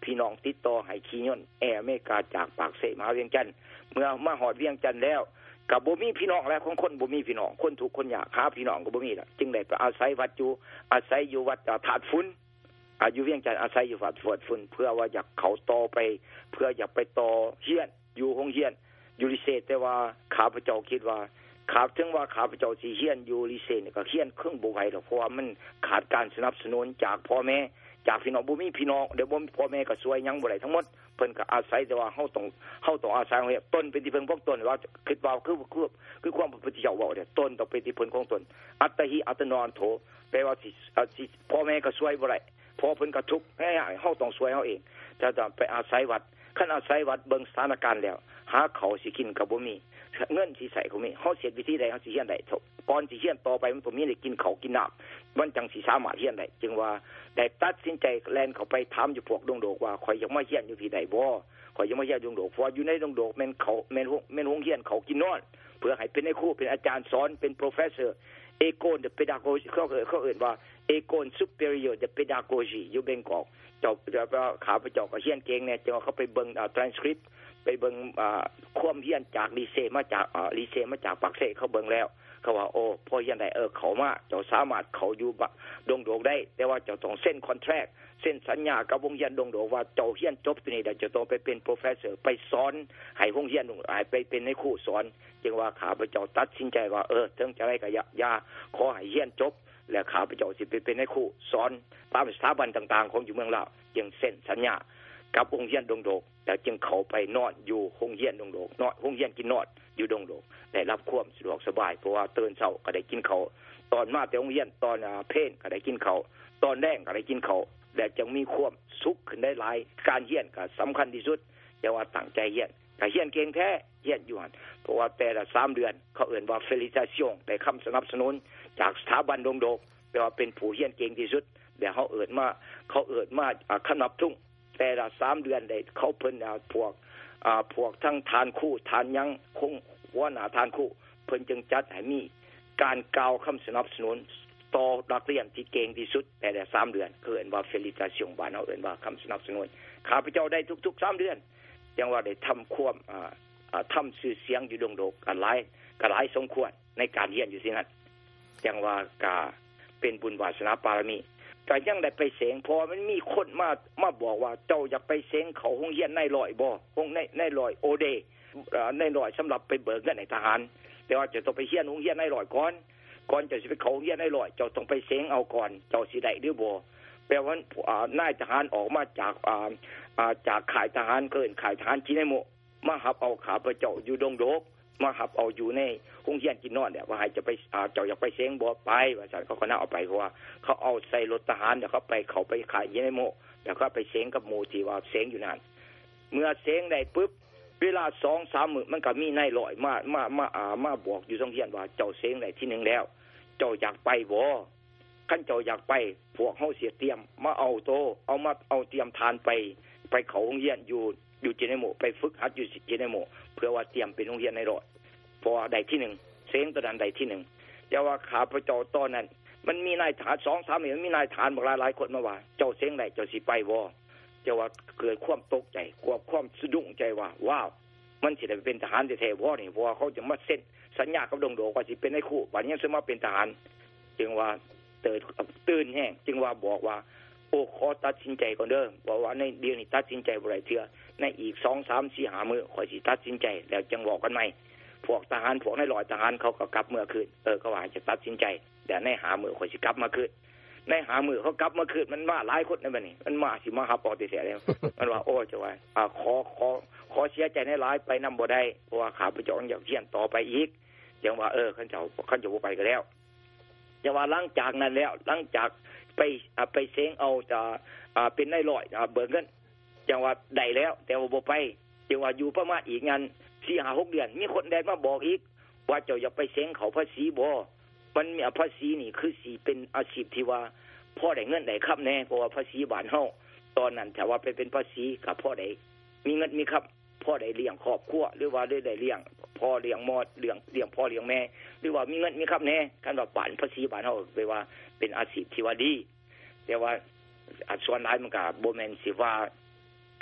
พี่น้องติดต่อให้ขี่ยนต์แอร์อเมริกาจากปากเสมาเวียงจันทน์เมื่อมาฮอดเวียงจันทน์แล้วก็บ่มีพี่น้องแล้วของคนบ่มีพี่น้องคนทุกคนอยากหาพี่น้องก็บ่มีล่ะจึงได้ไปอาศัยวัดอยู่วัดถาดฝุ่นอยู่เวียงจันทน์อาศัยอยู่วัดฝุ่นเพื่อว่าอยากเข้าต่อไปเพื่ออยากไปต่อเฮียนอยู่โรงเรียนอยู่ลิเซแต่ว่าข้าพเจ้าคิดว่าถึงว่าข้าพเจ้าสิเฮียนอยู่ลิเซนี่ก็เฮียนครึ่งบ่ไหวดอกเพราะว่ามันขาดการสนับสนุนจากพ่อแม่จากพี่น้องบ่มีพี่น้องเดี๋ยวบ่พ่อแม่ก็ช่วยหยังบ่ได้ทั้งหมดเพิ่นก็อาศัยแต่ว่าเฮาต้องอาศัยต้นเป็นที่พึ่งของตนว่าคิดว่าคือความพระพุทธเจ้าเว้าเนี่ยต้นต้องเป็นที่พึ่งของตนอัตหิอัตโนอันโถแปลว่าสิพ่อแม่ก็ช่วยบ่ได้พอเพิ่นก็ทุกข์ให้เฮาต้องช่วยเฮาเองจะต้องไปอาศัยวัดคันอาศัยวัดเบิ่งสถานการณ์แล้วหาข้าวสิกินก็บ่มีเงินสิใส่ก็มีเฮาเฮ็ดวิธีใดเฮาสิเฮียนได้ก่อนสิเฮียนต่อไปมันต้องมีได้กินข้าวกินน้ำมันจังสิสามารถเฮียนได้จึงว่าได้ตัดสินใจแล่นเข้าไปถามอยู่พวกดงโดกว่าข่อยอยากมาเฮียนอยู่ที่ใดบ่ข่อยอยากมาเฮียนดงโดกเพราะอยู่ในดงโดกแม่นเขาแม่นโรงเรียนเขากินนอนเพื่อให้เป็นครูเป็นอาจารย์สอนเป็น professor Egon the pedagogy เขาเอ่ยว่า Egon superior the pedagogy อยู่เบงกอกเจ้าข้าพเจ้าก็เฮียนเก่งเนี่ยจังว่าเขาไปเบิ่งtranscript ไปเบิ่งความเฮียนจากลิเซมาจากปากเสเขาเบิ่งแล้วเขาว่าโอ้พอเฮียนได้เขามาเจ้าสามารถเขาอยู่ดงโดกได้แต่ว่าเจ้าต้องเซ็นคอนแทรคเซ็นสัญญากับวงเฮียนดงโดกว่าเจ้าเฮียนจบที่นี่เดี๋ยวจะต้องไปเป็นโปรเฟสเซอร์ไปสอนให้วงเฮียนให้ไปเป็นในครูสอนจึงว่าข้าพเจ้าตัดสินใจว่าถึงจะได้ก็อย่าขอให้เฮียนจบแล้วข้าพเจ้าสิไปเป็นในครูสอนตามสถาบันต่างๆของอยู่เมืองลาวจึงเซ็นสัญญากับวงเฮียนดงโดกแต่จึงเข้าไปนอนอยู่วงเฮียนดงโดกนอนวงเฮียนกินนอนอยู่ดงโดกได้รับความสะดวกสบายเพราะว่าตื่นเช้าก็ได้กินข้าวตอนมาแต่โรงเรียนตอนเพลก็ได้กินข้าวตอนแลงก็ได้กินข้าวและจึงมีความสุขขึ้นได้หลายการเฮียนก็สำคัญที่สุดแต่ว่าตั้งใจเฮียนก็เฮียนเก่งแท้เฮียนอยู่หั่นเพราะว่าแต่ละ3เดือนเขาเอิ้นว่า felicitation ได้คำสนับสนุนจากสถาบันดงโดกแปลว่าเป็นผู้เฮียนเก่งที่สุดแล้วเขาเอิ้นมาขนับทุ่งแต่ละ3เดือนได้เขาเพิ่นพวกทั้งทานคู่ทานยังคงหัวหน้าทานคู่เพิ่นจึงจัดให้มีการกล่าวคำสนับสนุนต่อนักเรียนที่เก่งที่สุดแต่ละ3เดือนคือเอิ้นว่า felicitation บ้านเฮาเอิ้นว่าคำสนับสนุนข้าพเจ้าได้ทุกๆ3เดือนจังว่าได้ทำความทำชื่อเสียงอยู่ดงโดกกันหลายสมควรในการเรียนอยู่ที่นั่นจังว่าก็เป็นบุญวาสนาบารมีก็ยังได้ไปเสงพอมันมีคนมาบอกว่าเจ้าอยากไปเสงเขาโรงเรียนในร้อยบ่คงในร้อยโอเดในร้อยสำหรับไปเบิกเงินในทหารแต่ว่าจะต้องไปเรียนโรงเรียนในร้อยก่อนจะสิไปเขาโรงเรียนในร้อยเจ้าต้องไปเสงเอาก่อนเจ้าสิได้หรือบ่แปลว่านายทหารออกมาจากค่ายทหารเกินค่ายทหารจิเนโมมาหับเอาข้าพเจ้าอยู่ดงโดกมาหับเอาอยู่ในโรงเรียนกินนอนเนี่ยว่าให้จะไปเจ้าอยากไปเสงบ่ไปว่าซั่นเขาก็น่าเอาไปเพราะว่าเขาเอาใส่รถทหารเดี๋ยวเขาไปขายยิเนโมเดี๋ยวเขาไปเสงกับหมู่ที่ว่าเสงอยู่นั่นเมื่อเสงได้ปึ๊บเวลา 2-3 มื้อมันก็มีนายร้อยมาบอกอยู่โรงเรียนว่าเจ้าเสงได้ที่1แล้วเจ้าอยากไปบ่คันเจ้าอยากไปพวกเฮาเสียเตรียมมาเอาเตรียมทานไปเขาโรงเรียนอยู่จิเนโมไปฝึกหัดอยู่จิเนโมเพื่อว่าเตรียมเป็นโรงเรียนในร้อยพอได้ที่1เสงตอนนั้นได้ที่1แต่ว่าข้าพเจ้าตอนนั้นมันมีนายทหาร 2-3 นี่มันมีนายทหารหลายคนมาว่าเจ้าเสงได้เจ้าสิไปบ่เจ้าว่าเกิดความตกใจความสะดุ้งใจว่าว้าวมันสิได้เป็นทหารแท้ๆบ่นี่เพราะว่าเขาจะมาเซ็นสัญญากับดงโดกว่าสิเป็นนายครูบัดนี้สิมาเป็นทหารจึงว่าตื่นแห้งจึงว่าบอกว่าโอ้ขอตัดสินใจก่อนเด้อบอกว่าในเดือนนี้ตัดสินใจบ่ได้เทื่อในอีก 2-3-4-5 มื้อค่อยสิตัดสินใจแล้วจังบอกกันใหม่พวกทหารพวกนายร้อยทหารเขาก็กลับเมื่อคืนเขาว่าจะตัดสินใจเดี๋ยวในหามื้อค่อยสิกลับมาคืนในหามื้อเขากลับมาคืนมันมาหลายคนในบัดนี้มันมาสิมาหับเอาแต่เสียแล้วมันว่าโอ้จะว่าขอเสียใจในหลายไปนำบ่ได้เพราะว่าข้าพเจ้าอยากเรียนต่อไปอีกจังว่าคันเจ้าบ่ไปก็แล้วจังว่าหลังจากนั้นแล้วหลังจากไปเสงเอาจะเป็นนายร้อยเบิกเงินจังว่าได้แล้วแต่ว่าบ่ไปจังว่าอยู่ประมาณอีกงาน 4-5-6 เดือนมีคนแดนมาบอกอีกว่าเจ้าอยากไปเสงเขาภาษีบ่มันมีภาษีนี่คือสิเป็นอาชีพที่ว่าพ่อได้เงินได้ค้ำแน่เพราะว่าภาษีบ้านเฮาตอนนั้นถ้าว่าไปเป็นภาษีก็พ่อได้มีเงินมีค้ำพ่อได้เลี้ยงครอบครัวหรือว่าได้เลี้ยงพ่อเลี้ยงมอดเลี้ยงพ่อเลี้ยงแม่หรือว่ามีเงินมีค้ำแน่คันว่าบ้านภาษีบ้านเฮาแปลว่าเป็นอาชีพที่ว่าดีแต่ว่าส่วนหลายมันก็บ่แม่นสิว่า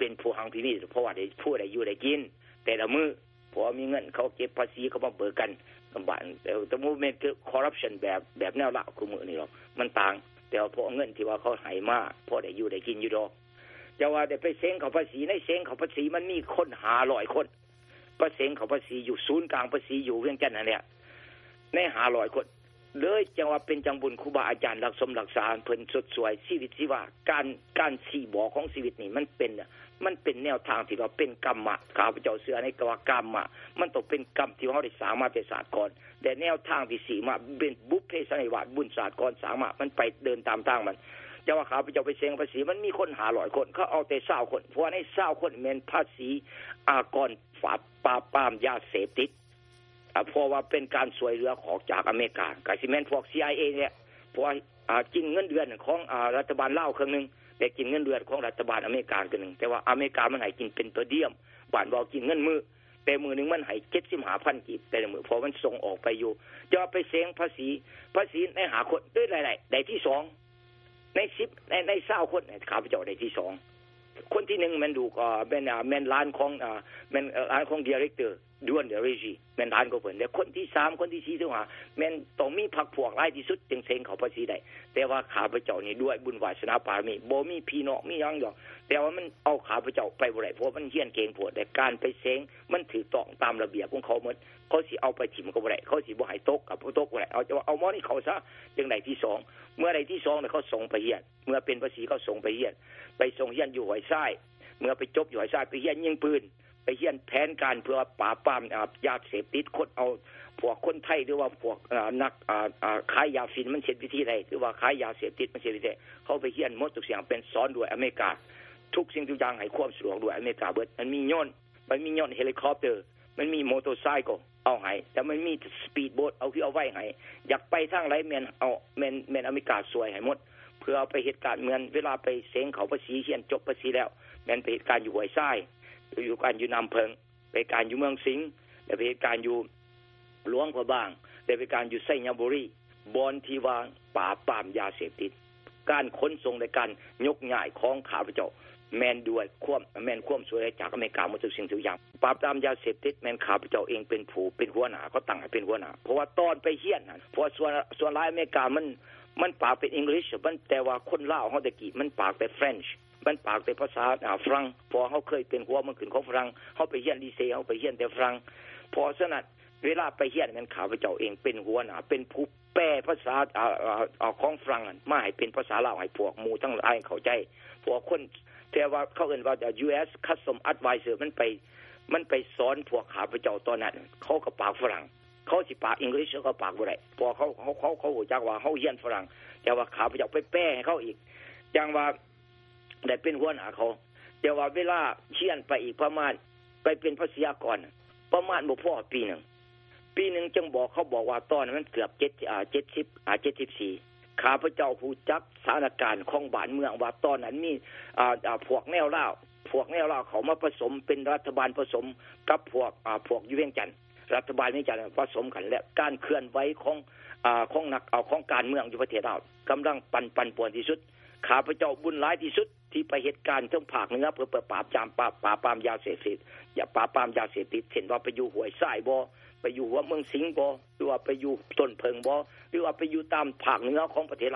เป็นผู้หังที่นี่เพราะว่าได้ผู้ใดอยู่ได้กินแต่ละมื้อพอมีเงินเขาเก็บภาษีเขามาเบิกกันบ้านแต่มูฟเมนต์คือคอร์รัปชันแบบแนวละคือมื้อนี้หรอกมันต่างแต่ว่าพอเงินที่ว่าเขาให้มาพอได้อยู่ได้กินอยู่ดอกจะว่าได้ไปเซ้งเขาภาษีในเซ้งเขาภาษีมันมีคน500คนประเซ้งเขาภาษีอยู่ศูนย์กลางภาษีอยู่เวียงจันทน์นั่นแหละใน500คนเลยจังว่าเป็นจังบุญครูบาอาจารย์รักสมรักษาเพิ่นสดสวยชีวิตสิว่าการสี่บ่อของชีวิตนี่มันเป็นแนวทางที่ว่าเป็นกรรมะข้าพเจ้าเชื่อในกว่ากรรมะมันต้องเป็นกรรมที่เฮาได้สร้างมาแต่ศาสตร์ก่อนแต่แนวทางที่สี่มาเป็นบุพเพสันนิวาสบุญศาสตร์ก่อนสร้างมามันไปเดินตามทางมันจะว่าข้าพเจ้าไปเสียงภาษีมันมีคน500คนเขาเอาแต่20คนเพราะใน20คนแม่นภาษีอากรฝาปราบปรามยาเสพติดเพราะว่าเป็นการช่วยเหลือของจากอเมริกาก็สิแม่นพวก CIA เนี่ยเพราะกินเงินเดือนของรัฐบาลลาวครึ่งนึงแต่กินเงินเดือนของรัฐบาลอเมริกาครึ่งนึงแต่ว่าอเมริกามันให้กินเป็นตัวเดียมบ้านบ่กินเงินมื้อแต่มื้อนึงมันให้ 75,000 กีบแต่ละมื้อเพราะมันส่งออกไปอยู่จะไปเสียงภาษีในหาคนด้วยหลายๆได้ที่2ใน10ใน20คนข้าพเจ้าได้ที่2คนที่1มันดูก็แม่นร้านของแม่นร้านของไดเรคเตอร์ด้วนเดเรจีแม่นร้านก็เพิ่นแต่คนที่3คนที่4ถึง5แม่นต้องมีพรรคพวกหลายที่สุดจึงเซ็งเขาภาษีได้แต่ว่าข้าพเจ้านี่ด้วยบุญวาสนาบารมีบ่มีพี่น้องมีหยังหรอกแต่ว่ามันเอาข้าพเจ้าไปบ่ได้เพราะมันเฮียนเก่งโพดแต่การไปเซ็งมันถูกต้องตามระเบียบของเขาหมดเขาสิเอาไปถิ่มก็บ่ได้เขาสิบ่ให้ตกกับบ่ตกบ่ได้เอาหม้อนี่เขาซะจังได๋ที่2เมื่อใดที่2เนี่ยเขาส่งไปเฮียนเมื่อเป็นภาษีเขาส่งไปเฮียนไปส่งเฮียนอยู่ห้วยทรายเมื่อไปจบอยู่ห้วยทรายไปเฮียนยิงปืนไปเฮียนแผนการเพื่อปราบปรามยาเสพติดคนเอาพวกคนไทยหรือว่าพวกนักขายยาฟินมันเฮ็ดวิธีใดหรือว่าขายยาเสพติดมันเฮ็ดวิธีเขาไปเฮียนหมดทุกอย่างเป็นสอนด้วยอเมริกาทุกสิ่งทุกอย่างให้ความสะดวกด้วยอเมริกาเบิดมันมียนต์เฮลิคอปเตอร์มันมีมอเตอร์ไซค์เอาให้แต่มันมีสปีดโบ๊ทเอาคือเอาไว้ให้อยากไปทางไหนแม่นเอาแม่นอเมริกาสวยให้หมดเพื่อไปเหตุการณ์เหมือนเวลาไปเซ็งเขาภาษีเฮียนจบภาษีแล้วแม่นไปเหตุการณ์อยู่ห้วยทรายอยู่การอยู่น้ำเพิงไปการอยู่เมืองสิงห์และไปการอยู่หลวงพระบางและไปการอยู่ไสยบุรีบอนที่ว่าปราบปรามยาเสพติดการขนส่งในการยกย้ายของข้าพเจ้าแม่นด้วยความช่วยจากอเมริกาหมดทุกสิ่งทุกอย่างปราบปรามยาเสพติดแม่นข้าพเจ้าเองเป็นผู้เป็นหัวหน้าก็ตั้งให้เป็นหัวหน้าเพราะว่าตอนไปเฮียนน่ะเพราะส่วนหลายอเมริกามันปากเป็นอังกฤษมันแต่ว่าคนลาวเฮาตะกี้มันปากเป็นเฟรนช์มันปากเป็นภาษาฝรั่งพอเฮาเคยเป็นหัวมันขึ้นของฝรั่งเฮาไปเรียนลีเซเฮาไปเรียนแต่ฝรั่งพอฉะนั้นเวลาไปเรียนมันข้าพเจ้าเองเป็นหัวหน้าเป็นผู้แปลภาษาของฝรั่งมาให้เป็นภาษาลาวให้พวกหมู่ทั้งหลายเข้าใจพวกคนแต่ว่าเขาเอิ้นว่า US Custom Advisor มันไปสอนพวกข้าพเจ้าตอนนั้นเขาก็ปากฝรั่งเขาสิปากอังกฤษเขาปากบ่ได้พอเขารู้จักว่าเฮาเรียนฝรั่งแต่ว่าข้าพเจ้าไปแปลให้เขาอีกอย่างว่าได้เป็นหัวหน้าเขาแต่ว่าเวลาเขียนไปอีกประมาณไปเป็นภาษากรประมาณบ่พอปีนึงจึงบอกว่าตอนนั้นมันเกือบ74ข้าพเจ้าผู้จักสถานการณ์ของบ้านเมืองว่าตอนนั้นมีพวกแนวลาวเขามาผสมเป็นรัฐบาลผสมกับพวกอยู่เวียงจันทน์รัฐบาลเวียงจันทน์ผสมกันและการเคลื่อนไหวของนักของการเมืองอยู่ประเทศลาวกำลังปั่นป่วนที่สุดข้าพเจ้าบุญหลายที่สุดที่ไปเหตุการณ์ทั้งภาคเหนือเพื่อปราบปรามยาเสพติดปราบปรามยาเสพติดเช่นว่าไปอยู่ห้วยทรายบ่ไปอยู่หัวเมืองสิงห์บ่หรือว่าไปอยู่ต้นเพิงบ่หรือว่าไปอยู่ตามภาคเหนือของประเทศ